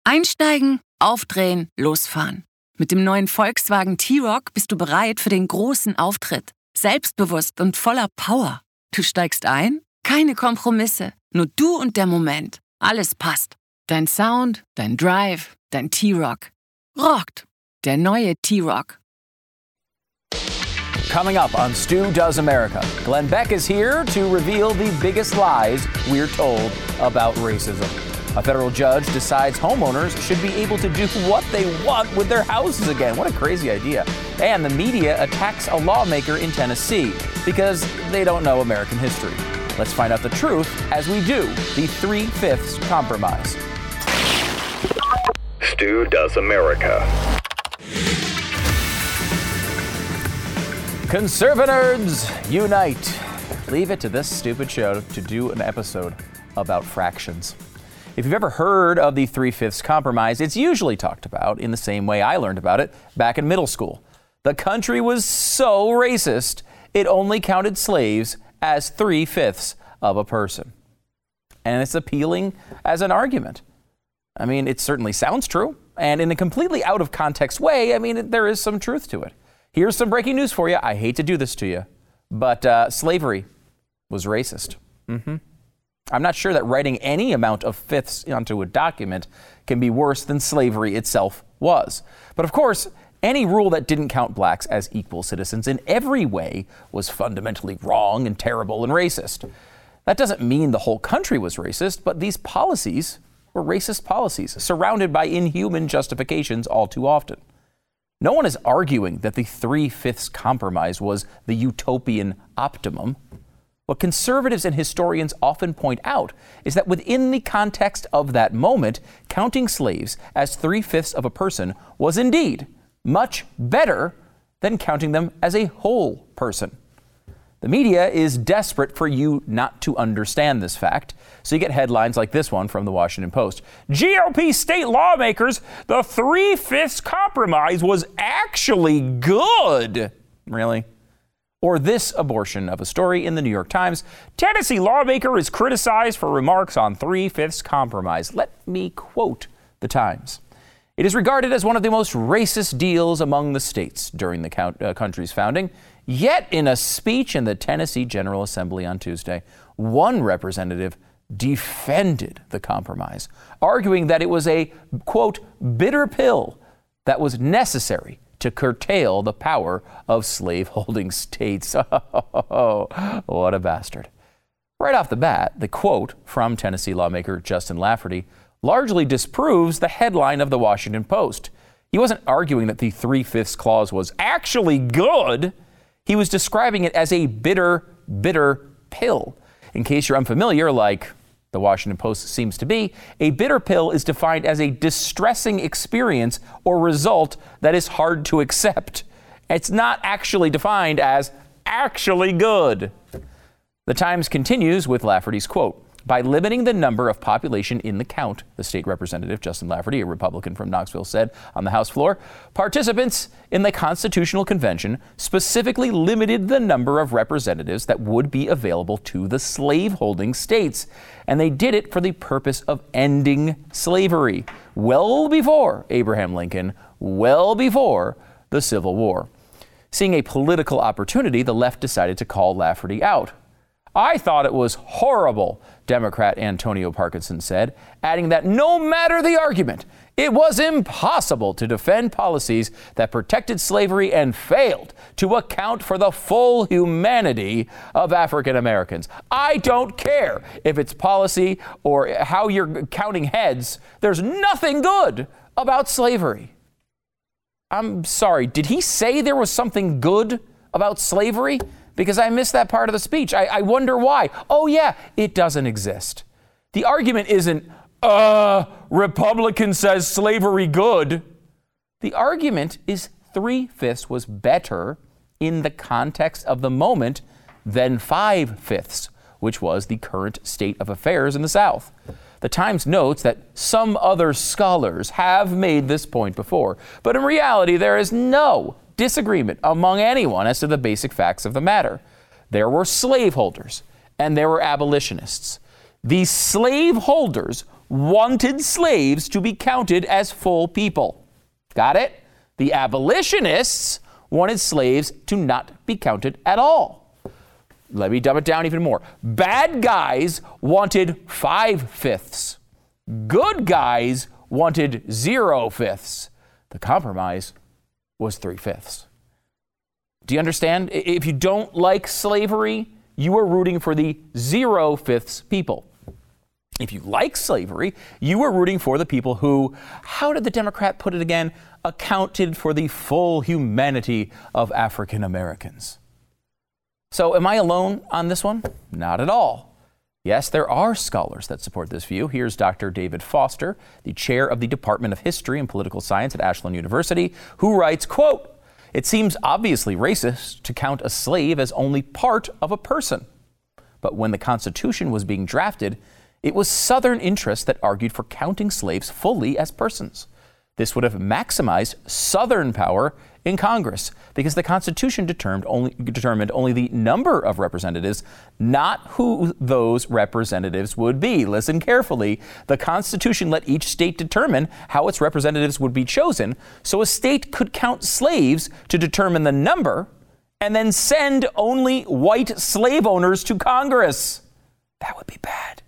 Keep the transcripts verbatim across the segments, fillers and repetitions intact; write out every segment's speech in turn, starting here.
Einsteigen, aufdrehen, losfahren. Mit dem neuen Volkswagen T-Roc bist du bereit für den großen Auftritt. Selbstbewusst und voller Power. Du steigst ein? Keine Kompromisse. Nur du und der Moment. Alles passt. Dein Sound, dein Drive, dein T-Roc. Rockt. Der neue T-Roc. Coming up on Stu Does America, Glenn Beck is here to reveal the biggest lies we're told about racism. A federal judge decides homeowners should be able to do what they want with their houses again. What a crazy idea. And the media attacks a lawmaker in Tennessee because they don't know American history. Let's find out the truth as we do the Three-Fifths Compromise. Stu Does America. Conservanerds, unite. Leave it to this stupid show to do an episode about fractions. If you've ever heard of the Three-Fifths Compromise, it's usually talked about in the same way I learned about it back in middle school. The country was so racist, it only counted slaves as three-fifths of a person. And it's appealing as an argument. I mean, it certainly sounds true. And in a completely out of context way, I mean, there is some truth to it. Here's some breaking news for you. I hate to do this to you, but uh, slavery was racist. Mm-hmm. I'm not sure that writing any amount of fifths onto a document can be worse than slavery itself was. But of course, any rule that didn't count blacks as equal citizens in every way was fundamentally wrong and terrible and racist. That doesn't mean the whole country was racist, but these policies were racist policies, surrounded by inhuman justifications all too often. No one is arguing that the Three-Fifths Compromise was the utopian optimum. What conservatives and historians often point out is that within the context of that moment, counting slaves as three-fifths of a person was indeed much better than counting them as a whole person. The media is desperate for you not to understand this fact, so you get headlines like this one from the Washington Post. G O P state lawmakers, the Three-Fifths Compromise was actually good. Really? Or this abortion of a story in the New York Times. Tennessee lawmaker is criticized for remarks on Three-Fifths Compromise. Let me quote the Times. It is regarded as one of the most racist deals among the states during the count, uh, country's founding. Yet in a speech in the Tennessee General Assembly on Tuesday, one representative defended the compromise, arguing that it was a, quote, bitter pill that was necessary to curtail the power of slave-holding states. Oh, what a bastard. Right off the bat, the quote from Tennessee lawmaker Justin Lafferty largely disproves the headline of the Washington Post. He wasn't arguing that the Three-Fifths Clause was actually good. He was describing it as a bitter, bitter pill. In case you're unfamiliar, like the Washington Post seems to be, a bitter pill is defined as a distressing experience or result that is hard to accept. It's not actually defined as actually good. The Times continues with Lafferty's quote. By limiting the number of population in the count, the state representative, Justin Lafferty, a Republican from Knoxville, said on the House floor, participants in the Constitutional Convention specifically limited the number of representatives that would be available to the slave-holding states. And they did it for the purpose of ending slavery, well before Abraham Lincoln, well before the Civil War. Seeing a political opportunity, the left decided to call Lafferty out. I thought it was horrible, Democrat Antonio Parkinson said, adding that no matter the argument, it was impossible to defend policies that protected slavery and failed to account for the full humanity of African Americans. I don't care if it's policy or how you're counting heads. There's nothing good about slavery. I'm sorry, did he say there was something good about slavery? Because I missed that part of the speech. I, I wonder why. Oh, yeah, it doesn't exist. The argument isn't, uh, Republican says slavery good. The argument is three-fifths was better in the context of the moment than five-fifths, which was the current state of affairs in the South. The Times notes that some other scholars have made this point before, but in reality, there is no disagreement among anyone as to the basic facts of the matter. There were slaveholders and there were abolitionists. The slaveholders wanted slaves to be counted as full people. Got it? The abolitionists wanted slaves to not be counted at all. Let me dumb it down even more. Bad guys wanted five-fifths. Good guys wanted zero-fifths. The compromise was three-fifths. Do you understand? If you don't like slavery, you are rooting for the zero-fifths people. If you like slavery, you are rooting for the people who, how did the Democrat put it again, accounted for the full humanity of African Americans. So am I alone on this one? Not at all. Yes, there are scholars that support this view. Here's Doctor David Foster, the chair of the Department of History and Political Science at Ashland University, who writes, quote, "It seems obviously racist to count a slave as only part of a person. But when the Constitution was being drafted, it was Southern interests that argued for counting slaves fully as persons. This would have maximized Southern power in Congress because the Constitution determined only, determined only the number of representatives, not who those representatives would be." Listen carefully. The Constitution let each state determine how its representatives would be chosen, so a state could count slaves to determine the number and then send only white slave owners to Congress. That would be bad.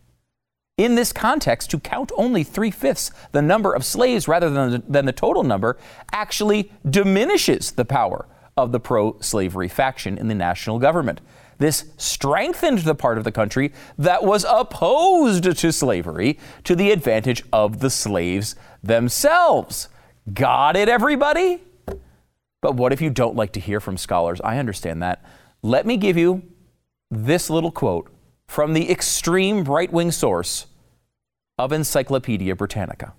In this context, to count only three-fifths the number of slaves rather than, than the total number actually diminishes the power of the pro-slavery faction in the national government. This strengthened the part of the country that was opposed to slavery to the advantage of the slaves themselves. Got it, everybody? But what if you don't like to hear from scholars? I understand that. Let me give you this little quote from the extreme right-wing source of Encyclopedia Britannica.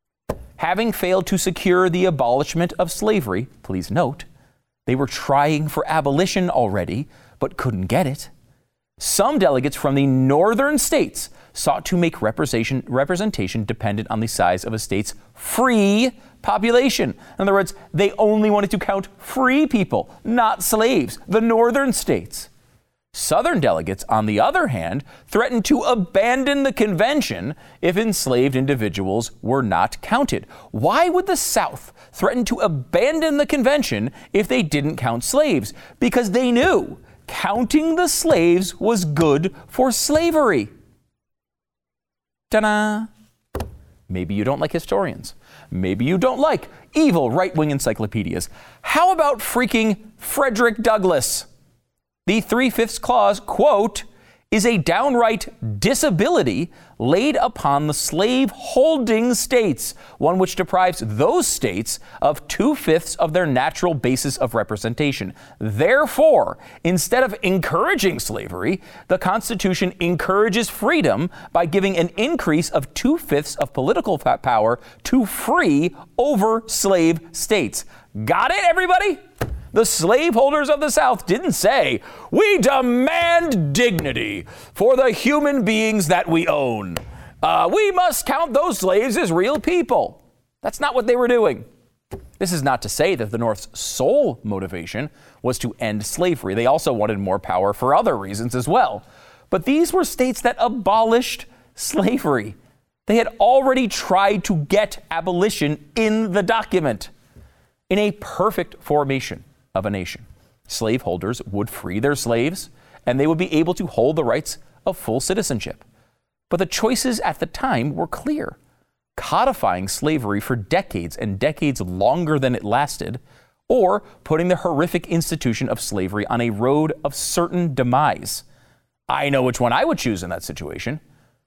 Having failed to secure the abolishment of slavery, please note, they were trying for abolition already, but couldn't get it. Some delegates from the northern states sought to make representation, representation dependent on the size of a state's free population. In other words, they only wanted to count free people, not slaves, the northern states. Southern delegates, on the other hand, threatened to abandon the convention if enslaved individuals were not counted. Why would the South threaten to abandon the convention if they didn't count slaves? Because they knew counting the slaves was good for slavery. Ta-da! Maybe you don't like historians. Maybe you don't like evil right-wing encyclopedias. How about freaking Frederick Douglass? The three-fifths clause, quote, is a downright disability laid upon the slave-holding states, one which deprives those states of two-fifths of their natural basis of representation. Therefore, instead of encouraging slavery, the Constitution encourages freedom by giving an increase of two-fifths of political power to free over slave states. Got it, everybody? The slaveholders of the South didn't say, "We demand dignity for the human beings that we own. Uh, we must count those slaves as real people." That's not what they were doing. This is not to say that the North's sole motivation was to end slavery. They also wanted more power for other reasons as well. But these were states that abolished slavery. They had already tried to get abolition in the document. In a perfect formation of a nation, slaveholders would free their slaves and they would be able to hold the rights of full citizenship. But the choices at the time were clear. Codifying slavery for decades and decades longer than it lasted, or putting the horrific institution of slavery on a road of certain demise. I know which one I would choose in that situation.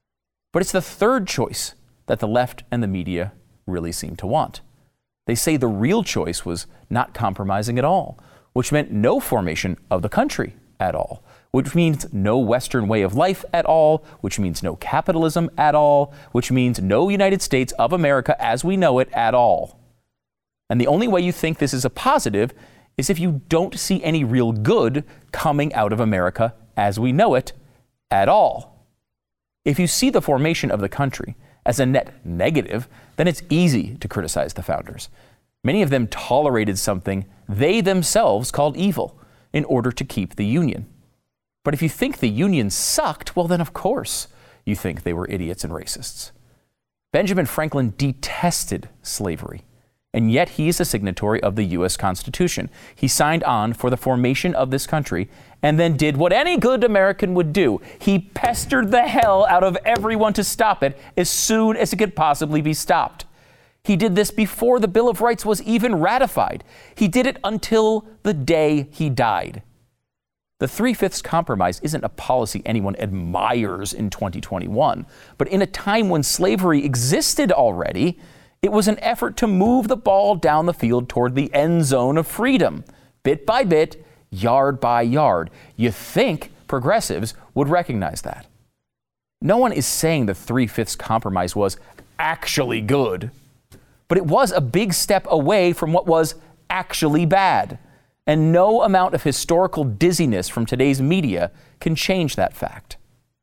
But it's the third choice that the left and the media really seem to want. They say the real choice was not compromising at all, which meant no formation of the country at all, which means no Western way of life at all, which means no capitalism at all, which means no United States of America as we know it at all. And the only way you think this is a positive is if you don't see any real good coming out of America as we know it at all. If you see the formation of the country as a net negative, then it's easy to criticize the founders. Many of them tolerated something they themselves called evil in order to keep the Union. But if you think the Union sucked, well then of course you think they were idiots and racists. Benjamin Franklin detested slavery, and yet he is a signatory of the U S Constitution. He signed on for the formation of this country and then did what any good American would do. He pestered the hell out of everyone to stop it as soon as it could possibly be stopped. He did this before the Bill of Rights was even ratified. He did it until the day he died. The Three-Fifths Compromise isn't a policy anyone admires in twenty twenty-one, but in a time when slavery existed already, it was an effort to move the ball down the field toward the end zone of freedom, bit by bit, yard by yard. You think progressives would recognize that. No one is saying the Three-Fifths Compromise was actually good, but it was a big step away from what was actually bad. And no amount of historical dizziness from today's media can change that fact.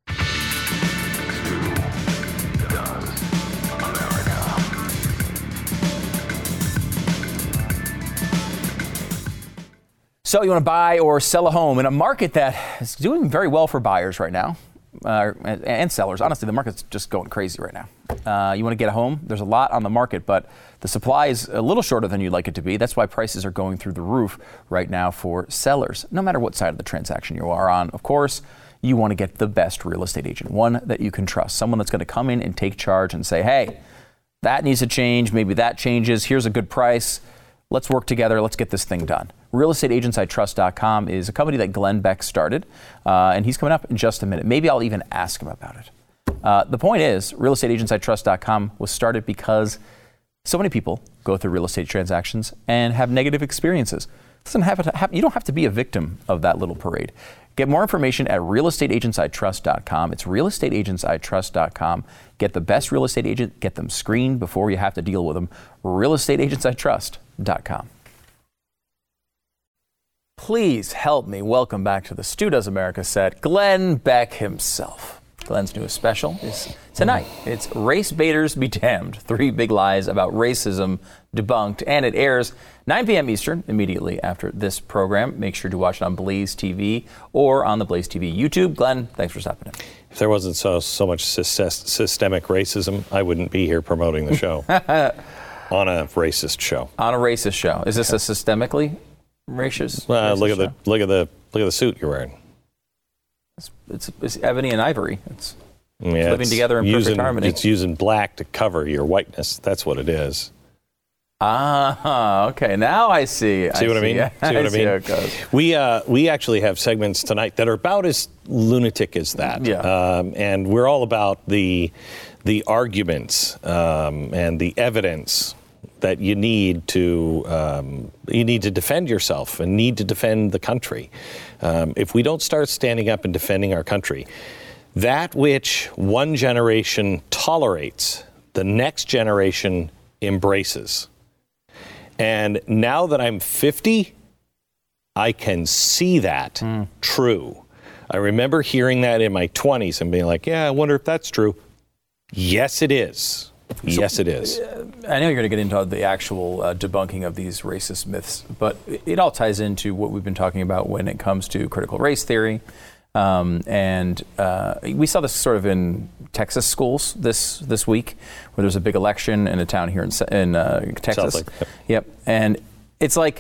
So you want to buy or sell a home in a market that is doing very well for buyers right now, uh, and, and sellers. Honestly, the market's just going crazy right now. Uh, you want to get a home? There's a lot on the market, but the supply is a little shorter than you'd like it to be. That's why prices are going through the roof right now for sellers, no matter what side of the transaction you are on. Of course, you want to get the best real estate agent, one that you can trust, someone that's going to come in and take charge and say, hey, that needs to change. Maybe that changes. Here's a good price. Let's work together. Let's get this thing done. real estate agents I trust dot com is a company that Glenn Beck started, uh, and he's coming up in just a minute. Maybe I'll even ask him about it. Uh, the point is, real estate agents I trust dot com was started because so many people go through real estate transactions and have negative experiences. It doesn't have to happen. You don't have to be a victim of that little parade. Get more information at real estate agents I trust dot com. It's real estate agents I trust dot com. Get the best real estate agent. Get them screened before you have to deal with them. real estate agents I trust dot com. Please help me welcome back to the Stu Does America set, Glenn Beck himself. Glenn's newest special is tonight. It's Race Baiters Be Damned, Three Big Lies About Racism Debunked, and it airs nine p.m. Eastern immediately after this program. Make sure to watch it on Blaze T V or on the Blaze T V YouTube. Glenn, thanks for stopping in. If there wasn't so so much systemic racism, I wouldn't be here promoting the show. On a racist show. On a racist show. Is this a systemically racist? Uh, racist look at show? the look at the look at the suit you're wearing. It's, it's, it's ebony and ivory. It's, yeah, it's living it's together in using, perfect harmony. It's using black to cover your whiteness. That's what it is. Ah, okay. Now I see. See I what see. I mean? Yeah, see what I, I see mean? how it goes. We uh, we actually have segments tonight that are about as lunatic as that. Yeah. Um, and we're all about the the arguments um, and the evidence that you need to um, you need to defend yourself and need to defend the country. Um, if we don't start standing up and defending our country, that which one generation tolerates, the next generation embraces. And now that I'm fifty, I can see that mm. true. I remember hearing that in my twenties and being like, yeah, I wonder if that's true. Yes, it is. So, yes, it is. I know you're going to get into the actual uh, debunking of these racist myths, but it all ties into what we've been talking about when it comes to critical race theory. Um, and uh, we saw this sort of in Texas schools this this week, where there's a big election in a town here in, in uh, Texas. South Lake, yep. yep. And it's like,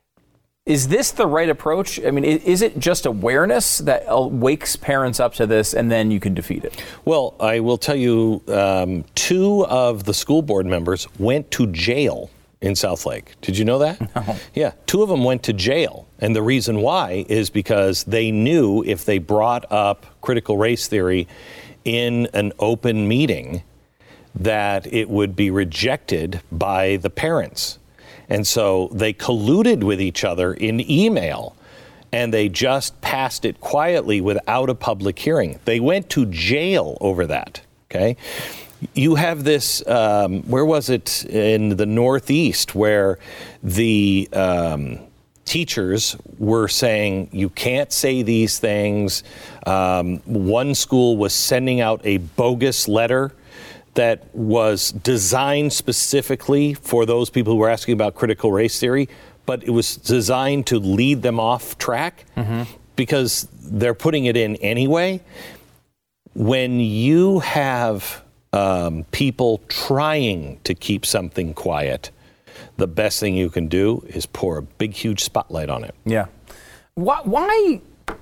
is this the right approach? I mean, is it just awareness that wakes parents up to this and then you can defeat it? Well, I will tell you, um, two of the school board members went to jail in South Lake. Did you know that? No. Yeah, two of them went to jail. And the reason why is because they knew if they brought up critical race theory in an open meeting, that it would be rejected by the parents. And so they colluded with each other in email, and they just passed it quietly without a public hearing. They went to jail over that, okay? You have this, um, where was it, in the Northeast, where the um, teachers were saying, you can't say these things. Um, one school was sending out a bogus letter that was designed specifically for those people who were asking about critical race theory, but it was designed to lead them off track mm-hmm. because they're putting it in anyway. When you have um, people trying to keep something quiet, the best thing you can do is pour a big, huge spotlight on it. Yeah. Why, why,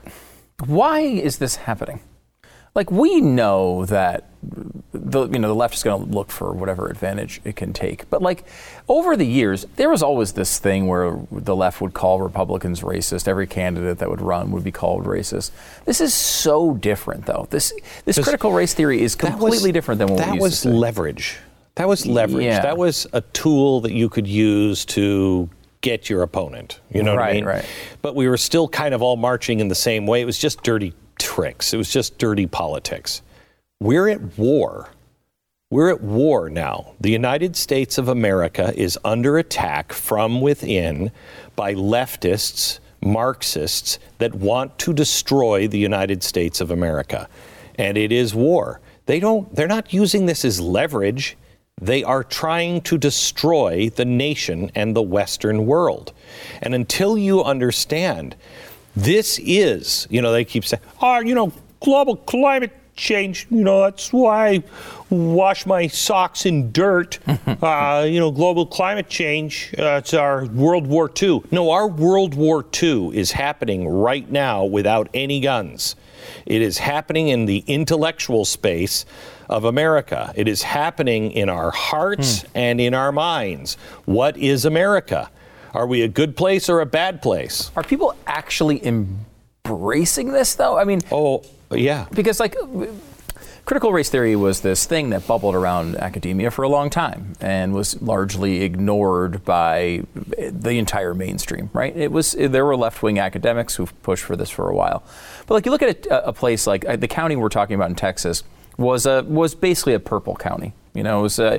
why is this happening? Like, we know that the you know the left is going to look for whatever advantage it can take. But like over the years, there was always this thing where the left would call Republicans racist. Every candidate that would run would be called racist. This is so different, though. This this critical race theory is completely was, different than what we used to say. That was leverage. That was leverage. Yeah. That was a tool that you could use to get your opponent. You know right, what I mean? Right. But we were still kind of all marching in the same way. It was just dirty tricks. It was just dirty politics. We're at war. We're at war now. The United States of America is under attack from within by leftists, Marxists that want to destroy the United States of America. And it is war. They don't, they're not using this as leverage. They are trying to destroy the nation and the Western world. And until you understand, this is, you know, they keep saying, oh, you know, global climate change, you know, that's why I wash my socks in dirt. uh, you know, global climate change, uh, it's our World War Two. No, our World War Two is happening right now without any guns. It is happening in the intellectual space of America. It is happening in our hearts hmm. and in our minds. What is America? Are we a good place or a bad place? Are people actually embracing this, though? I mean, oh, yeah. Because, like, critical race theory was this thing that bubbled around academia for a long time and was largely ignored by the entire mainstream, right? It was there were left-wing academics who pushed for this for a while. But, like, you look at a, a place like uh, the county we're talking about in Texas was a was basically a purple county. You know, it was, uh,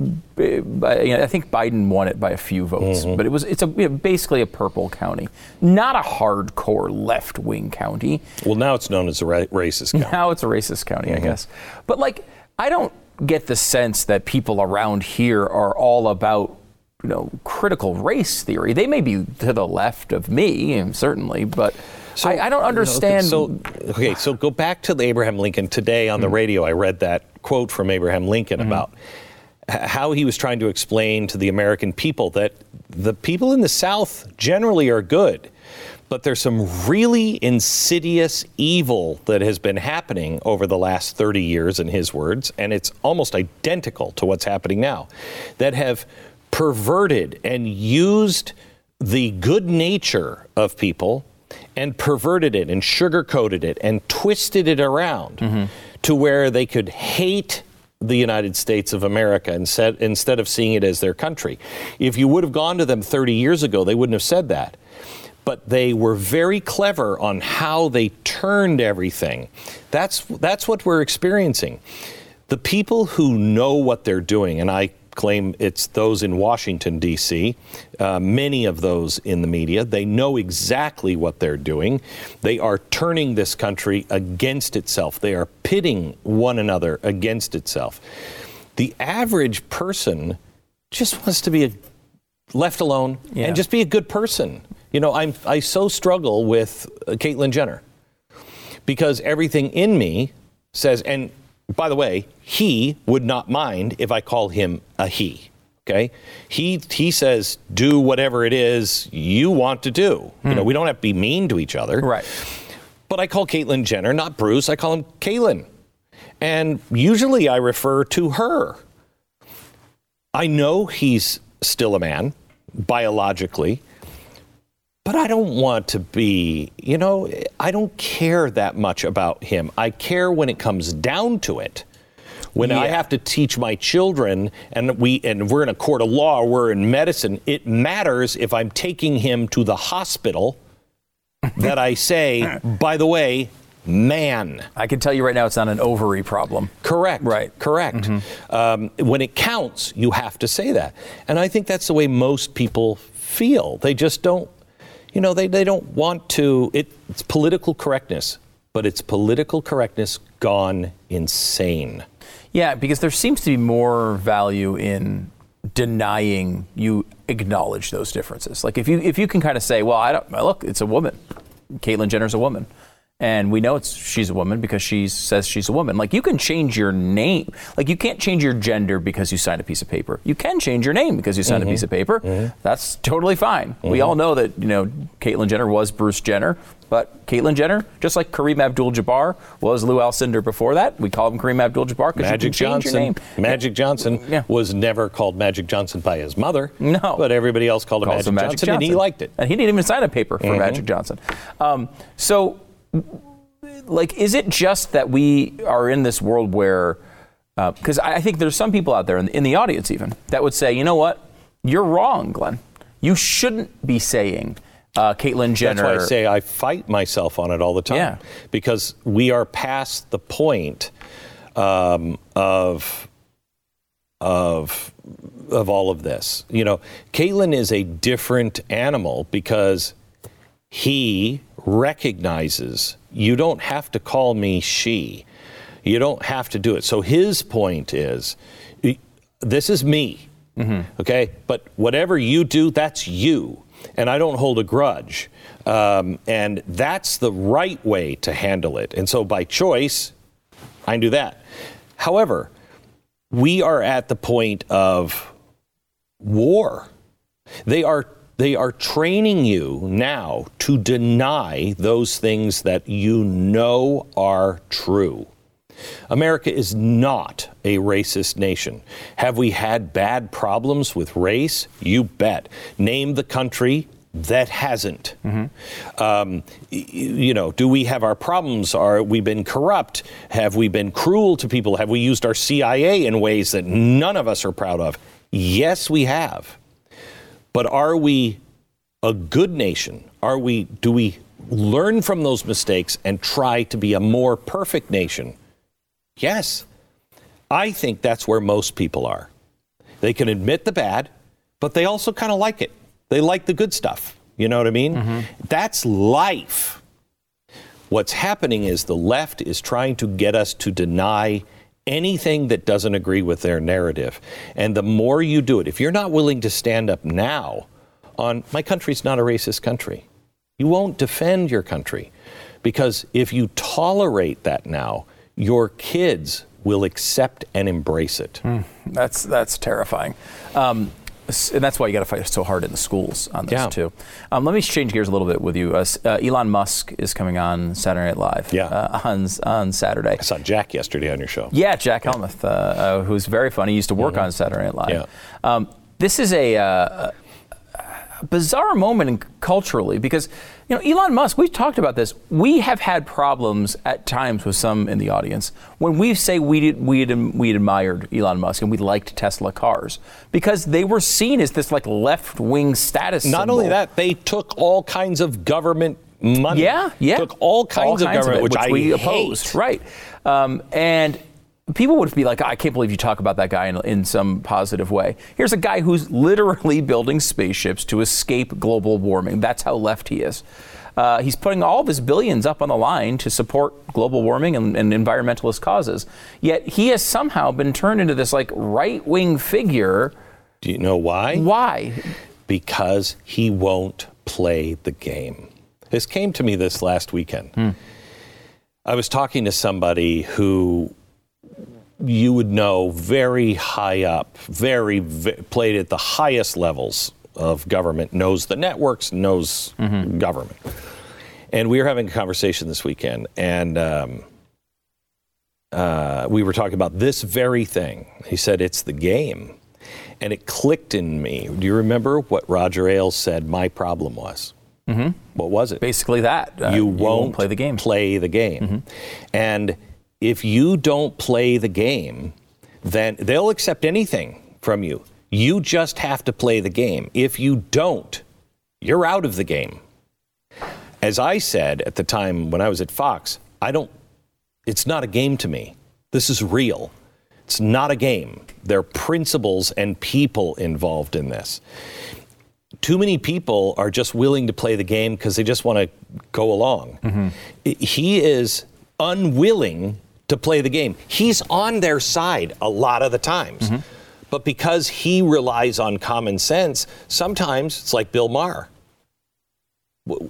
I think Biden won it by a few votes, mm-hmm. but it was it's a you know, basically a purple county, not a hardcore left-wing county. Well, now it's known as a ra- racist county. Now it's a racist county, mm-hmm. I guess. But like, I don't get the sense that people around here are all about, you know, critical race theory. They may be to the left of me, certainly, but. So, I, I don't understand. So, okay, so go back to the Abraham Lincoln. Today on the radio, I read that quote from Abraham Lincoln mm-hmm. about how he was trying to explain to the American people that the people in the South generally are good, but there's some really insidious evil that has been happening over the last thirty years, in his words, and it's almost identical to what's happening now, that have perverted and used the good nature of people and perverted it and sugar-coated it and twisted it around mm-hmm. to where they could hate the United States of America instead, instead of seeing it as their country. If you would have gone to them thirty years ago, they wouldn't have said that. But they were very clever on how they turned everything. That's, that's what we're experiencing. The people who know what they're doing, and I claim it's those in Washington, D C, uh, many of those in the media, they know exactly what they're doing. They are turning this country against itself. They are pitting one another against itself. The average person just wants to be a, left alone yeah. and just be a good person. You know, I'm, I so struggle with uh, Caitlyn Jenner because everything in me says, and by the way, he would not mind if I call him a he, okay? He he says, do whatever it is you want to do. Hmm. You know, we don't have to be mean to each other. Right. But I call Caitlyn Jenner, not Bruce, I call him Caitlyn. And usually I refer to her. I know he's still a man, biologically, but I don't want to be, you know, I don't care that much about him. I care when it comes down to it. When yeah. I have to teach my children and we and we're in a court of law, we're in medicine, it matters if I'm taking him to the hospital that I say, by the way, man. I can tell you right now it's not an ovary problem. Correct. Right. Correct. Mm-hmm. Um, when it counts, you have to say that. And I think that's the way most people feel. They just don't. You know, they, they don't want to, it, it's political correctness, but it's political correctness gone insane. Yeah, because there seems to be more value in denying you acknowledge those differences. Like if you if you can kind of say, well, I don't, look, it's a woman. Caitlyn Jenner's a woman. And we know it's she's a woman because she says she's a woman. Like, you can change your name. Like, you can't change your gender because you signed a piece of paper. You can change your name because you signed mm-hmm. a piece of paper. Mm-hmm. That's totally fine. Mm-hmm. We all know that, you know, Caitlyn Jenner was Bruce Jenner. But Caitlyn Jenner, just like Kareem Abdul-Jabbar was Lou Alcindor before that, we call him Kareem Abdul-Jabbar because you can change Johnson, your name. Magic Johnson yeah. was never called Magic Johnson by his mother. No. But everybody else called him Magic, him Magic Johnson, Johnson, and he liked it. And he didn't even sign a paper for mm-hmm. Magic Johnson. Um, so... Like, is it just that we are in this world where, because uh, I think there's some people out there in, in the audience even that would say, you know what, you're wrong, Glenn. You shouldn't be saying uh, Caitlyn Jenner. That's why I say I fight myself on it all the time. Yeah. Because we are past the point um, of of of all of this. You know, Caitlyn is a different animal because he recognizes you don't have to call me she. You don't have to do it. So his point is, this is me, mm-hmm. okay? But whatever you do, that's you. And I don't hold a grudge. Um, and that's the right way to handle it. And so by choice, I do that. However, we are at the point of war. They are They are training you now to deny those things that you know are true. America is not a racist nation. Have we had bad problems with race? You bet. Name the country that hasn't. Mm-hmm. Um, you know, do we have our problems? Are we been corrupt? Have we been cruel to people? Have we used our C I A in ways that none of us are proud of? Yes, we have. But are we a good nation? Are we, do we learn from those mistakes and try to be a more perfect nation? Yes. I think that's where most people are. They can admit the bad, but they also kind of like it. They like the good stuff. You know what I mean? Mm-hmm. That's life. What's happening is the left is trying to get us to deny anything that doesn't agree with their narrative. And the more you do it, if you're not willing to stand up now on, my country's not a racist country, you won't defend your country. Because if you tolerate that now, your kids will accept and embrace it. Mm, that's that's terrifying. Um, and that's why you got to fight so hard in the schools on this, yeah. too. Um, let me change gears a little bit with you. Uh, uh, Elon Musk is coming on Saturday Night Live yeah. uh, on, on Saturday. I saw Jack yesterday on your show. Yeah, Jack Helmuth, uh, uh, who's very funny. He used to work mm-hmm. on Saturday Night Live. Yeah. Um, this is a... Uh, a bizarre moment in, culturally because, you know, Elon Musk, we've talked about this. We have had problems at times with some in the audience when we say we did, we we admired Elon Musk and we liked Tesla cars because they were seen as this like left-wing status Not symbol. only that, they took all kinds of government money. Yeah, yeah. Took all kinds, all kinds of government, of it, which, which I we hate. opposed. Right. Um, and people would be like, I can't believe you talk about that guy in, in some positive way. Here's a guy who's literally building spaceships to escape global warming. That's how left he is. Uh, he's putting all of his billions up on the line to support global warming and, and environmentalist causes. Yet he has somehow been turned into this like right-wing figure. Do you know why? Why? Because he won't play the game. This came to me this last weekend. Hmm. I was talking to somebody who you would know very high up, very, very played at the highest levels of government, knows the networks, knows mm-hmm. government. And we were having a conversation this weekend, and um, uh, we were talking about this very thing. He said, it's the game. And it clicked in me. Do you remember what Roger Ailes said my problem was? Mm-hmm. What was it? Basically that. Uh, you, you won't, won't play the game. Play the game. Mm-hmm. And if you don't play the game, then they'll accept anything from you. You just have to play the game. If you don't, you're out of the game. As I said at the time when I was at Fox, I don't, it's not a game to me. This is real. It's not a game. There are principles and people involved in this. Too many people are just willing to play the game because they just want to go along. Mm-hmm. He is unwilling to play the game. He's on their side a lot of the times. Mm-hmm. But because he relies on common sense, sometimes it's like Bill Maher.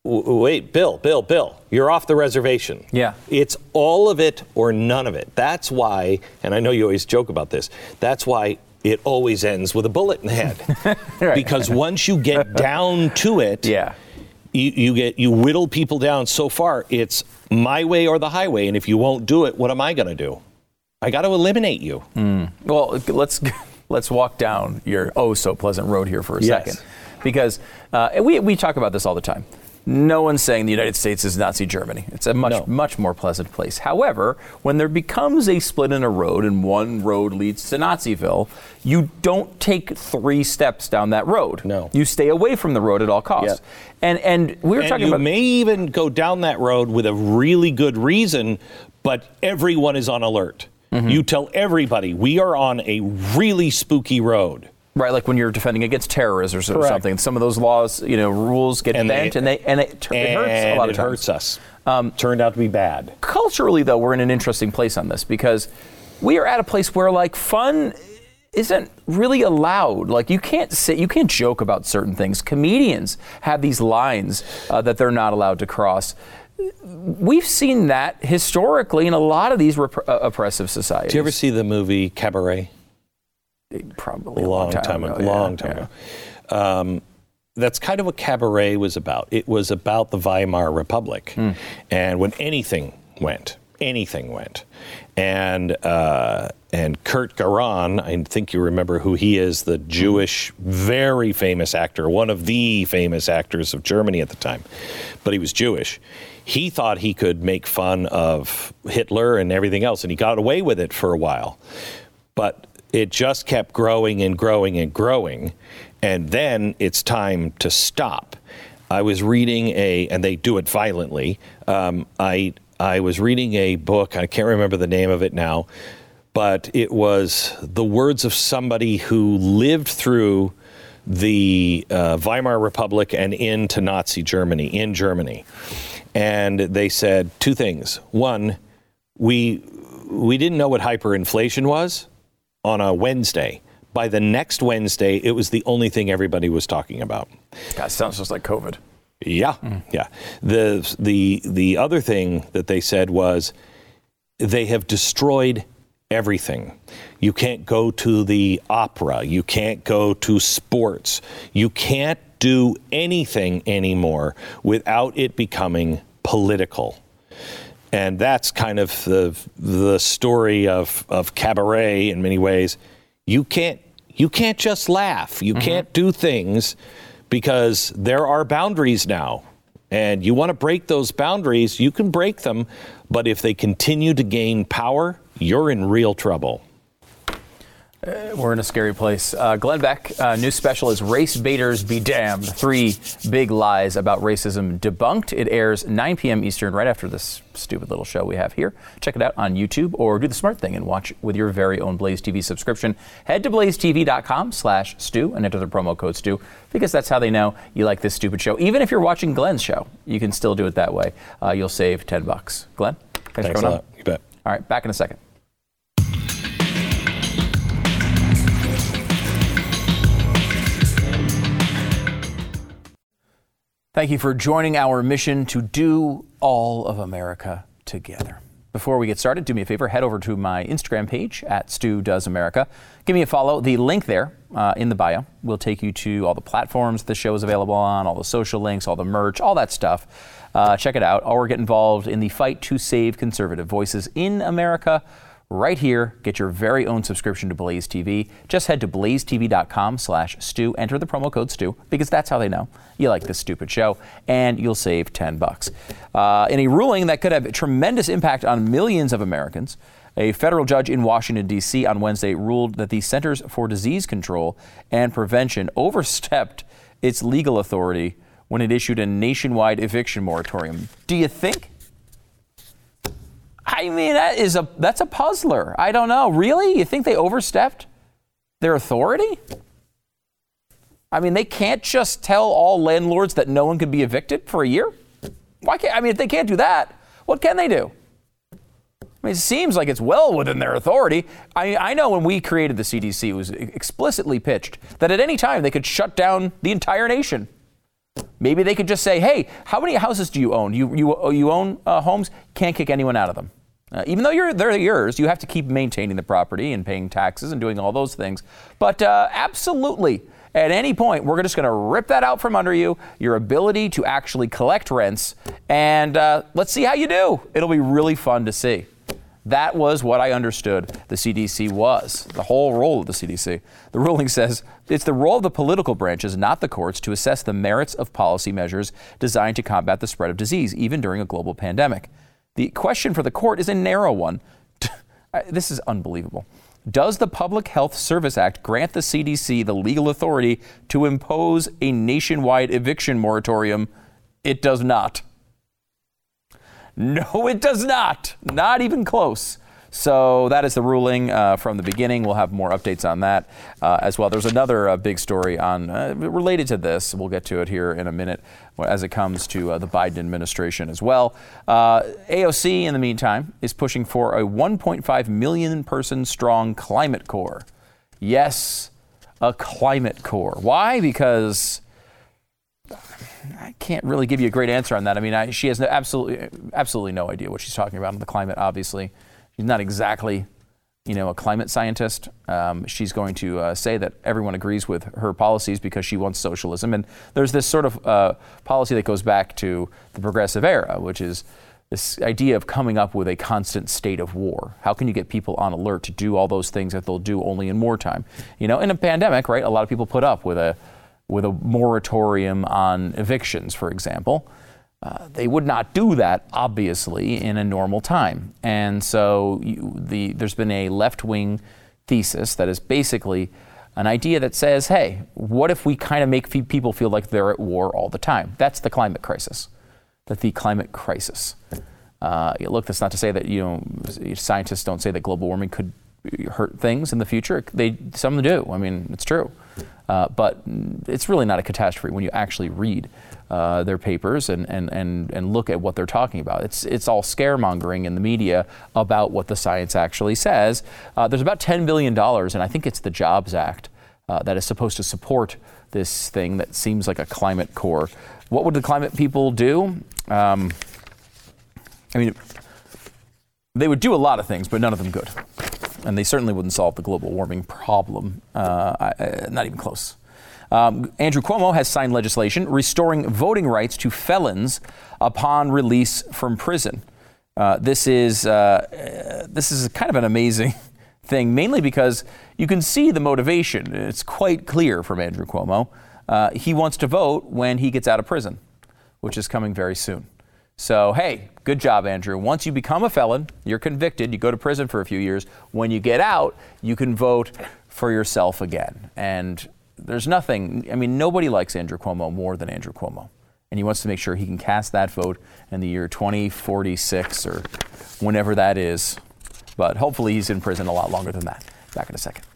wait, Bill, Bill, Bill, you're off the reservation. Yeah. It's all of it or none of it. That's why, and I know you always joke about this, that's why it always ends with a bullet in the head. Right. Because once you get down to it, yeah. you, you get you whittle people down so far, it's my way or the highway. And if you won't do it, what am I going to do? I got to eliminate you. Mm. Well, let's let's walk down your oh so pleasant road here for a yes. second. Because uh, we, we talk about this all the time. No one's saying the United States is Nazi Germany. It's a much, no. much more pleasant place. However, when there becomes a split in a road and one road leads to Naziville, you don't take three steps down that road. No. You stay away from the road at all costs. Yep. And and we were and talking you about... You may even go down that road with a really good reason, but everyone is on alert. Mm-hmm. You tell everybody, we are on a really spooky road. Right, like when you're defending against terrorism or Correct. something. Some of those laws, you know, rules get and bent, they, and they and it, it and hurts a lot of it times. hurts us. Um, Turned out to be bad. Culturally, though, we're in an interesting place on this because we are at a place where, like, fun isn't really allowed. Like, you can't sit, you can't joke about certain things. Comedians have these lines uh, that they're not allowed to cross. We've seen that historically in a lot of these rep- uh, oppressive societies. Did you ever see the movie Cabaret? Probably a a long, long time, time ago. ago. Long yeah, time yeah. ago. Um, that's kind of what Cabaret was about. It was about the Weimar Republic, mm. and when anything went, anything went, and uh, and Kurt Garon, I think you remember who he is, the Jewish, very famous actor, one of the famous actors of Germany at the time, but he was Jewish. He thought he could make fun of Hitler and everything else, and he got away with it for a while, but it just kept growing and growing and growing, and then it's time to stop. I was reading a, and they do it violently, um, I I was reading a book, I can't remember the name of it now, but it was the words of somebody who lived through the uh, Weimar Republic and into Nazi Germany, in Germany. And they said two things. One, we we didn't know what hyperinflation was on a Wednesday. By the next Wednesday, it was the only thing everybody was talking about. God, sounds just like COVID. Yeah, mm. yeah. The the the other thing that they said was they have destroyed everything. You can't go to the opera. You can't go to sports. You can't do anything anymore without it becoming political. And that's kind of the the story of, of Cabaret in many ways. You can't you can't just laugh. You mm-hmm. can't do things because there are boundaries now. And you want to break those boundaries, you can break them, but if they continue to gain power, you're in real trouble. Uh, we're in a scary place. Uh, Glenn Beck, uh, new special is Race Baiters Be Damned. Three big lies about racism debunked. It airs nine p.m. Eastern right after this stupid little show we have here. Check it out on YouTube or do the smart thing and watch with your very own Blaze T V subscription. Head to blaze t v dot com slash stew and enter the promo code stew because that's how they know you like this stupid show. Even if you're watching Glenn's show, you can still do it that way. Uh, you'll save ten bucks. Glenn, thanks, thanks for coming a lot. on. You bet. All right, back in a second. Thank you for joining our mission to do all of America together. Before we get started, do me a favor, head over to my Instagram page at Stu Does America. Give me a follow. The link there uh, in the bio will take you to all the platforms the show is available on, all the social links, all the merch, all that stuff. Uh, check it out. Or get involved in the fight to save conservative voices in America. Right here, get your very own subscription to Blaze T V. Just head to blaze t v dot com slash stew. Enter the promo code stew because that's how they know you like this stupid show, and you'll save ten bucks. Uh, in a ruling that could have a tremendous impact on millions of Americans, a federal judge in Washington, D C on Wednesday ruled that the Centers for Disease Control and Prevention overstepped its legal authority when it issued a nationwide eviction moratorium. Do you think? I mean, that is a that's a puzzler. I don't know. Really? You think they overstepped their authority? I mean, they can't just tell all landlords that no one can be evicted for a year? Why can't I mean, if they can't do that, what can they do? I mean, it seems like it's well within their authority. I I know when we created the C D C, it was explicitly pitched that at any time they could shut down the entire nation. Maybe they could just say, hey, how many houses do you own? You you you own uh, homes? Can't kick anyone out of them. Uh, even though you're, they're yours, you have to keep maintaining the property and paying taxes and doing all those things. But uh, absolutely, at any point, we're just going to rip that out from under you, your ability to actually collect rents, and uh, let's see how you do. It'll be really fun to see. That was what I understood the C D C was, the whole role of the C D C. The ruling says it's the role of the political branches, not the courts, to assess the merits of policy measures designed to combat the spread of disease, even during a global pandemic. The question for the court is a narrow one. This is unbelievable. Does the Public Health Service Act grant the C D C the legal authority to impose a nationwide eviction moratorium? It does not. No, it does not. Not even close. So that is the ruling uh, from the beginning. We'll have more updates on that uh, as well. There's another uh, big story on uh, related to this. We'll get to it here in a minute as it comes to uh, the Biden administration as well. Uh, A O C, in the meantime, is pushing for a one point five million person strong climate corps. Yes, a climate corps. Why? Because I can't really give you a great answer on that. I mean, I, she has no, absolutely, absolutely no idea what she's talking about on the climate, obviously. She's not exactly, you know, a climate scientist. Um, she's going to uh, say that everyone agrees with her policies because she wants socialism. And there's this sort of uh, policy that goes back to the progressive era, which is this idea of coming up with a constant state of war. How can you get people on alert to do all those things that they'll do only in wartime? You know, in a pandemic, right, a lot of people put up with a with a moratorium on evictions, for example. Uh, they would not do that, obviously, in a normal time. And so you, the, there's been a left-wing thesis that is basically an idea that says, hey, what if we kind of make f- people feel like they're at war all the time? That's the climate crisis. That's the climate crisis. Uh, look, that's not to say that, you know, scientists don't say that global warming could hurt things in the future. They, some do. I mean, it's true. Uh, but it's really not a catastrophe when you actually read uh, their papers and, and, and, and look at what they're talking about. It's it's all scaremongering in the media about what the science actually says. Uh, there's about ten billion dollars, and I think it's the Jobs Act uh, that is supposed to support this thing that seems like a climate core. What would the climate people do? Um, I mean, they would do a lot of things, but none of them good. And they certainly wouldn't solve the global warming problem. Uh, I, not even close. Um, Andrew Cuomo has signed legislation restoring voting rights to felons upon release from prison. Uh, this is uh, this is kind of an amazing thing, mainly because you can see the motivation. It's quite clear from Andrew Cuomo. Uh, he wants to vote when he gets out of prison, which is coming very soon. So, hey, good job, Andrew. Once you become a felon, you're convicted, you go to prison for a few years. When you get out, you can vote for yourself again. And there's nothing, I mean, nobody likes Andrew Cuomo more than Andrew Cuomo. And he wants to make sure he can cast that vote in the year twenty forty-six or whenever that is. But hopefully he's in prison a lot longer than that. Back in a second.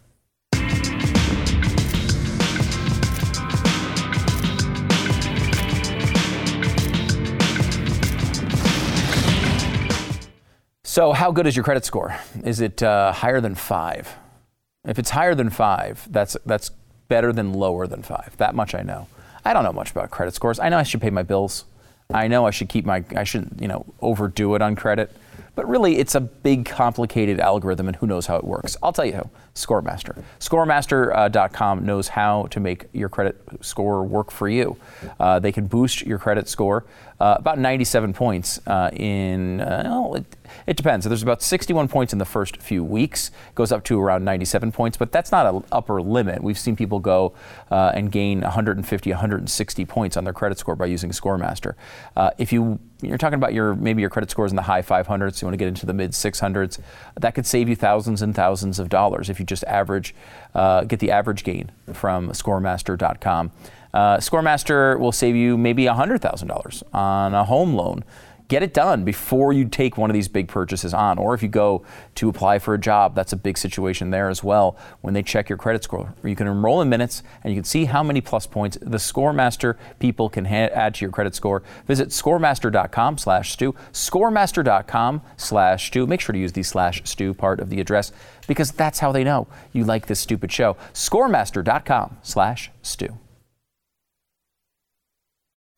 So how good is your credit score? Is it uh, higher than five? If it's higher than five, that's that's better than lower than five. That much I know. I don't know much about credit scores. I know I should pay my bills. I know I should keep my, I shouldn't, you know, overdo it on credit. But really, it's a big, complicated algorithm, and who knows how it works. I'll tell you who, ScoreMaster. ScoreMaster dot com knows how to make your credit score work for you. Uh, they can boost your credit score uh, about ninety-seven points uh, in, uh, well, it, it depends. There's about sixty-one points in the first few weeks. It goes up to around ninety-seven points, but that's not an upper limit. We've seen people go uh, and gain one hundred fifty, one hundred sixty points on their credit score by using ScoreMaster. Uh, if you You're talking about your maybe your credit scores in the high five hundreds, you want to get into the mid six hundreds, that could save you thousands and thousands of dollars if you just average, uh, get the average gain from ScoreMaster dot com. Uh, ScoreMaster will save you maybe one hundred thousand dollars on a home loan. Get it done before you take one of these big purchases on. Or if you go to apply for a job, that's a big situation there as well. When they check your credit score, you can enroll in minutes and you can see how many plus points the ScoreMaster people can ha- add to your credit score. Visit ScoreMaster dot com slash Stu, ScoreMaster dot com slash Stu. Make sure to use the slash Stu part of the address because that's how they know you like this stupid show. ScoreMaster dot com slash Stu.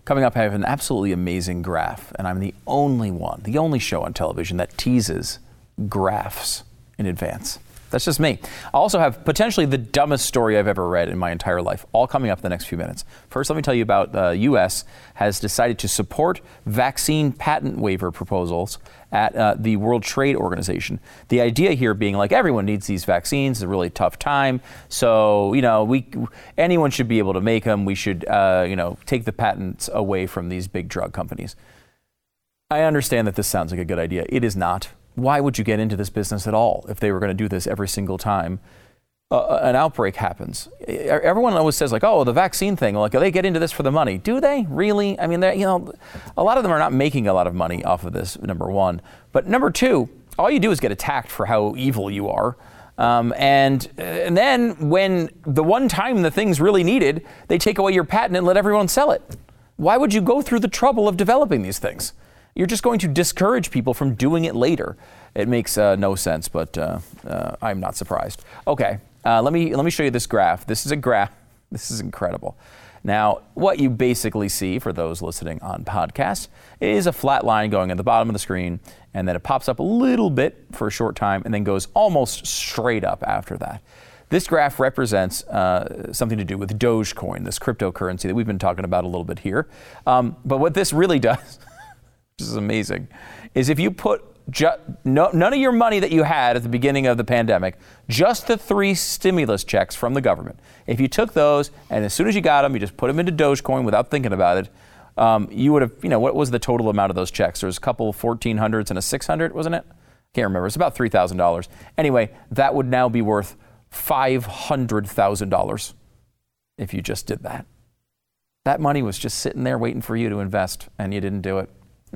Coming up, I have an absolutely amazing graph, and I'm the only one, the only show on television that teases graphs in advance. That's just me. I also have potentially the dumbest story I've ever read in my entire life, all coming up in the next few minutes. First, let me tell you about the uh, U S has decided to support vaccine patent waiver proposals at uh, the World Trade Organization. The idea here being like everyone needs these vaccines. It's a really tough time. So, you know, we anyone should be able to make them. We should, uh, you know, take the patents away from these big drug companies. I understand that this sounds like a good idea. It is not. Why would you get into this business at all if they were going to do this every single time uh, an outbreak happens? Everyone always says like, oh, the vaccine thing, like they get into this for the money. Do they really? I mean, you know, a lot of them are not making a lot of money off of this, number one. But number two, all you do is get attacked for how evil you are. Um, and, and then when the one time the thing's really needed, they take away your patent and let everyone sell it. Why would you go through the trouble of developing these things? You're just going to discourage people from doing it later. It makes uh, no sense, but uh, uh, I'm not surprised. Okay, uh, let me let me show you this graph. This is a graph. This is incredible. Now, what you basically see for those listening on podcasts is a flat line going at the bottom of the screen, and then it pops up a little bit for a short time, and then goes almost straight up after that. This graph represents uh, something to do with Dogecoin, this cryptocurrency that we've been talking about a little bit here. Um, but what this really does, which is amazing, is if you put ju- no, none of your money that you had at the beginning of the pandemic, just the three stimulus checks from the government, if you took those and as soon as you got them, you just put them into Dogecoin without thinking about it, um, you would have, you know, what was the total amount of those checks? There was a couple fourteen hundreds and a six hundred, wasn't it? Can't remember. It's about three thousand dollars. Anyway, that would now be worth five hundred thousand dollars if you just did that. That money was just sitting there waiting for you to invest, and you didn't do it.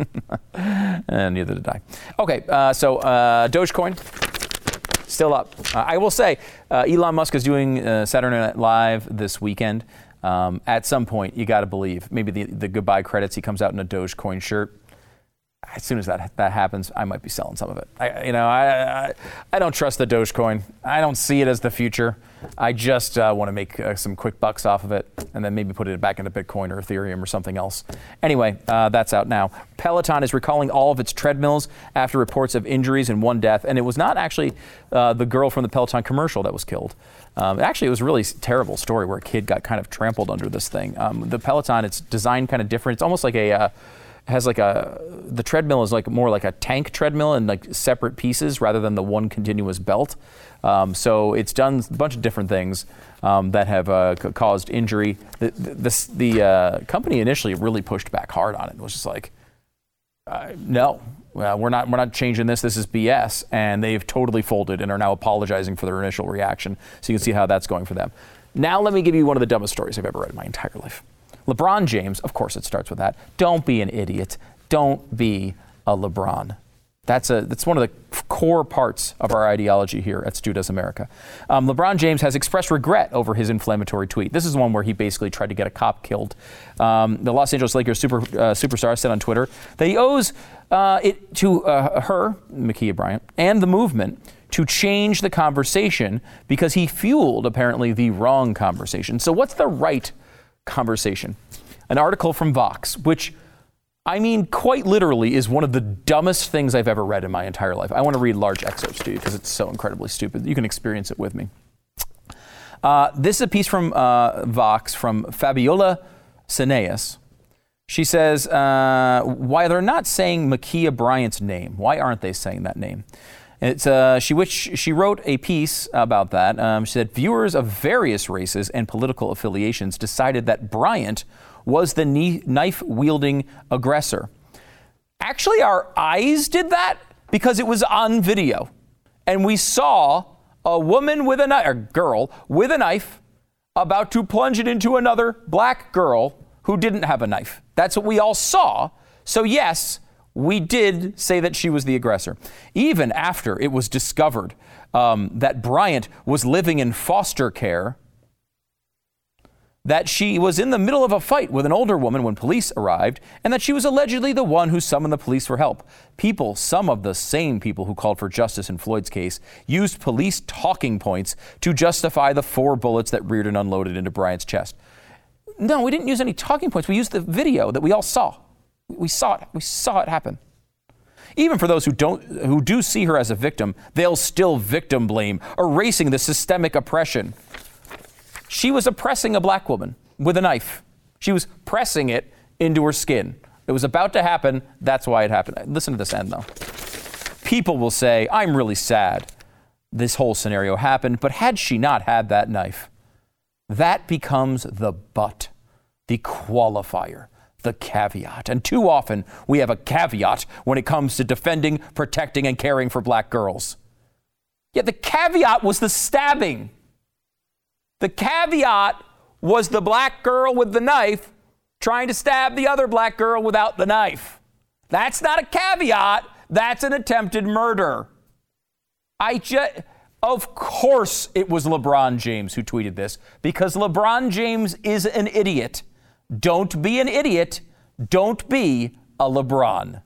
And neither did I. Okay, uh, so uh, Dogecoin, still up. Uh, I will say, uh, Elon Musk is doing uh, Saturday Night Live this weekend. Um, at some point, you got to believe, maybe the, the goodbye credits, he comes out in a Dogecoin shirt. As soon as that that happens, I might be selling some of it. I, you know, I, I I don't trust the Dogecoin. I don't see it as the future. I just uh, want to make uh, some quick bucks off of it, and then maybe put it back into Bitcoin or Ethereum or something else. Anyway, uh, that's out now. Peloton is recalling all of its treadmills after reports of injuries and one death, and it was not actually uh, the girl from the Peloton commercial that was killed. Um, actually, it was a really terrible story where a kid got kind of trampled under this thing. Um, the Peloton, it's designed kind of different. It's almost like a uh, has like a, the treadmill is like more like a tank treadmill and like separate pieces rather than the one continuous belt. Um, so it's done a bunch of different things um, that have uh, c- caused injury. The, the, the uh, company initially really pushed back hard on it. It was just like, uh, no, uh, we're not we're not changing this. This is B S. And they've totally folded and are now apologizing for their initial reaction. So you can see how that's going for them. Now let me give you one of the dumbest stories I've ever read in my entire life. LeBron James, of course it starts with that. Don't be an idiot. Don't be a LeBron. That's a that's one of the core parts of our ideology here at Stu Does America. Um, LeBron James has expressed regret over his inflammatory tweet. This is one where he basically tried to get a cop killed. Um, the Los Angeles Lakers super, uh, superstar said on Twitter that he owes uh, it to uh, her, Ma'Khia Bryant, and the movement to change the conversation because he fueled, apparently, the wrong conversation. So what's the right conversation? An article from Vox, which I mean, quite literally is one of the dumbest things I've ever read in my entire life. I want to read large excerpts to you because it's so incredibly stupid. You can experience it with me. Uh, this is a piece from uh, Vox from Fabiola Cineas. She says, uh, why they're not saying Ma'Khia Bryant's name. Why aren't they saying that name? It's, uh, she, which, she wrote a piece about that. Um, she said, viewers of various races and political affiliations decided that Bryant was the knife-wielding aggressor. Actually, our eyes did that because it was on video. And we saw a woman with a knife, or girl with a knife about to plunge it into another black girl who didn't have a knife. That's what we all saw. So yes, we did say that she was the aggressor. Even after it was discovered um, that Bryant was living in foster care, that she was in the middle of a fight with an older woman when police arrived, and that she was allegedly the one who summoned the police for help. People, some of the same people who called for justice in Floyd's case, used police talking points to justify the four bullets that Reardon unloaded into Bryant's chest. No, we didn't use any talking points. We used the video that we all saw. We saw it. We saw it happen. Even for those who don't, who do see her as a victim, they'll still victim blame, erasing the systemic oppression. She was oppressing a black woman with a knife. She was pressing it into her skin. It was about to happen. That's why it happened. Listen to this end, though. People will say, I'm really sad this whole scenario happened, but had she not had that knife, that becomes the but, the qualifier, the caveat. And too often we have a caveat when it comes to defending, protecting, and caring for black girls. Yet the caveat was the stabbing. The caveat was the black girl with the knife trying to stab the other black girl without the knife. That's not a caveat. That's an attempted murder. I just, of course it was LeBron James who tweeted this, because LeBron James is an idiot. Don't be an idiot. Don't be a LeBron.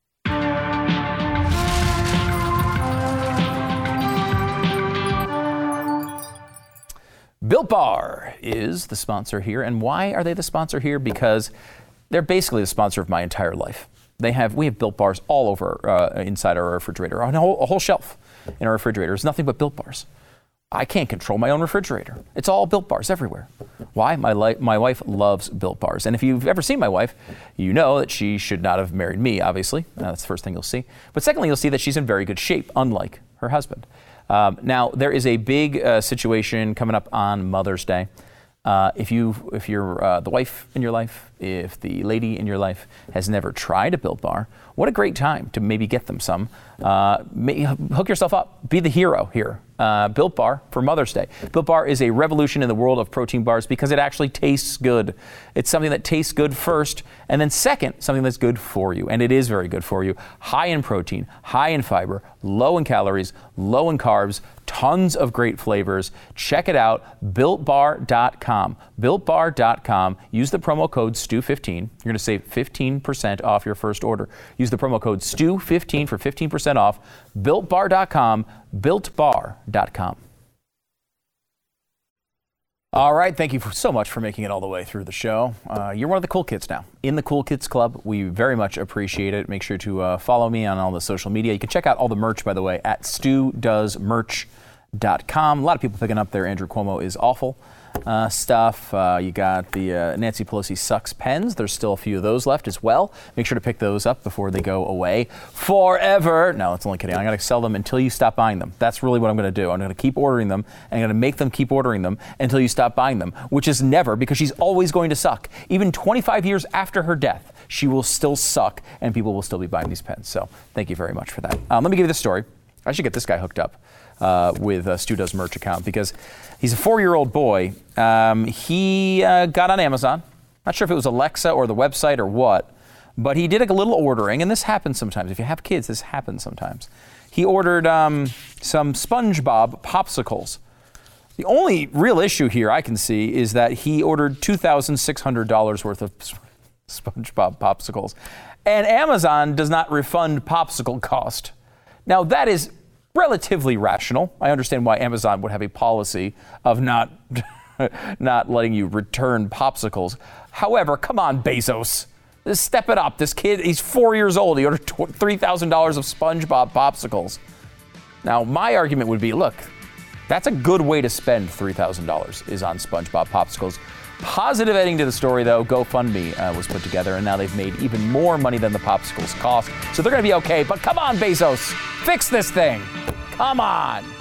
Built Bar is the sponsor here. And why are they the sponsor here? Because they're basically the sponsor of my entire life. They have, we have Built Bars all over uh, inside our refrigerator, on a whole, a whole shelf in our refrigerator. There's nothing but Built Bars. I can't control my own refrigerator. It's all Built Bars everywhere. Why? My, li- my wife loves Built Bars. And if you've ever seen my wife, you know that she should not have married me, obviously. Uh, that's the first thing you'll see. But secondly, you'll see that she's in very good shape, unlike her husband. Um, now, there is a big uh, situation coming up on Mother's Day. Uh, if you, if you're uh, the wife in your life, if the lady in your life has never tried a Built Bar, what a great time to maybe get them some. Uh, may, hook yourself up. Be the hero here. Uh, Built Bar for Mother's Day. Built Bar is a revolution in the world of protein bars because it actually tastes good. It's something that tastes good first, and then second, something that's good for you. And it is very good for you. High in protein, high in fiber, low in calories, low in carbs, tons of great flavors. Check it out, built bar dot com. built bar dot com. Use the promo code S T U fifteen. You're going to save fifteen percent off your first order. Use the promo code S T U fifteen for fifteen percent off. built bar dot com. built bar dot com. All right, thank you for, so much for making it all the way through the show. Uh, you're one of the cool kids now. In the Cool Kids Club, we very much appreciate it. Make sure to uh, follow me on all the social media. You can check out all the merch, by the way, at stu does merch dot com. A lot of people picking up their Andrew Cuomo is awful uh, stuff. Uh, you got the uh, Nancy Pelosi sucks pens. There's still a few of those left as well. Make sure to pick those up before they go away forever. No, it's only kidding. I'm going to sell them until you stop buying them. That's really what I'm going to do. I'm going to keep ordering them, and I'm going to make them keep ordering them until you stop buying them, which is never, because she's always going to suck. Even twenty-five years after her death, she will still suck, and people will still be buying these pens. So thank you very much for that. Um, let me give you this story. I should get this guy hooked up uh, with uh, Stu Does Merch account, because he's a four-year-old boy. Um, he uh, got on Amazon. Not sure if it was Alexa or the website or what, but he did a little ordering, and this happens sometimes. If you have kids, this happens sometimes. He ordered um, some SpongeBob popsicles. The only real issue here I can see is that he ordered two thousand six hundred dollars worth of SpongeBob popsicles, and Amazon does not refund popsicle cost. Now, that is relatively rational. I understand why Amazon would have a policy of not not letting you return popsicles. However, come on, Bezos. Just step it up. This kid, he's four years old. He ordered three thousand dollars of SpongeBob popsicles. Now, my argument would be, look, that's a good way to spend three thousand dollars is on SpongeBob popsicles. Positive ending to the story, though. GoFundMe uh, was put together, and now they've made even more money than the popsicles cost. So they're going to be okay. But come on, Bezos. Fix this thing. Come on.